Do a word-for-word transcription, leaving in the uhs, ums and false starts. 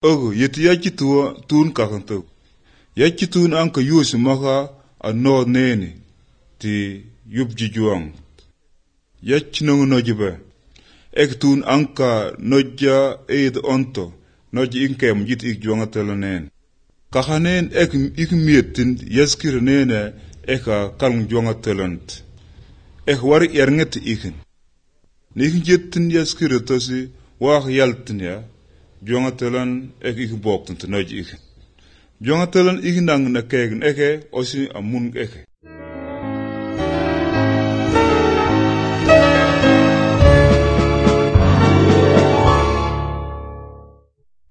Ogo yeti yachi tuwa tun kakanto. Yachi tun anka yusi maka a no nene ti yubji juang. Yachi nungu nojibe. Ek tun anka noja eid onto. Noji inkem jit ik juanga telo nene. Kahanen ek ik mietin yaskir nene eka kalng juanga telont. Ek wari ernget ikin. Nikin jettin yaskir tosi waak yaltin ya. Juanga telan ek ik bokten te noji ikin. Juanga telan ikin nang na kegen eke osi amun eke.